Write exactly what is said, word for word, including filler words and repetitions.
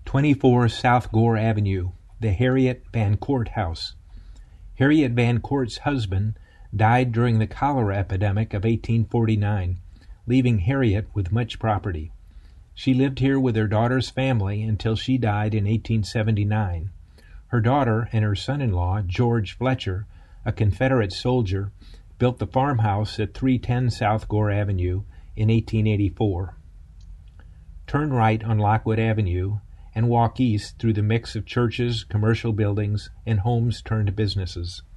twenty-four South Gore Avenue, the Harriet Van Court House. Harriet Van Court's husband died during the cholera epidemic of eighteen forty-nine, leaving Harriet with much property. She lived here with her daughter's family until she died in eighteen seventy-nine. Her daughter and her son-in-law, George Fletcher, a Confederate soldier, built the farmhouse at three ten South Gore Avenue in eighteen eighty-four. Turn right on Lockwood Avenue and walk east through the mix of churches, commercial buildings, and homes turned businesses.